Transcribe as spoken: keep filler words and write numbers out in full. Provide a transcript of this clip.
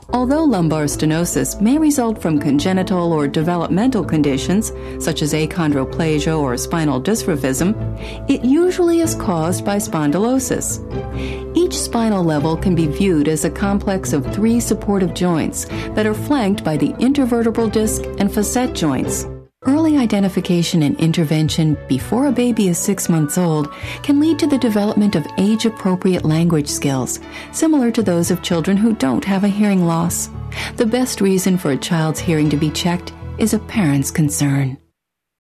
Although lumbar stenosis may result from congenital or developmental conditions, such as achondroplasia or spinal dysraphism, it usually is caused by spondylosis. Each spinal level can be viewed as a complex of three supportive joints that are flanked by the intervertebral disc and facet joints. Early identification and intervention before a baby is six months old can lead to the development of age-appropriate language skills, similar to those of children who don't have a hearing loss. The best reason for a child's hearing to be checked is a parent's concern.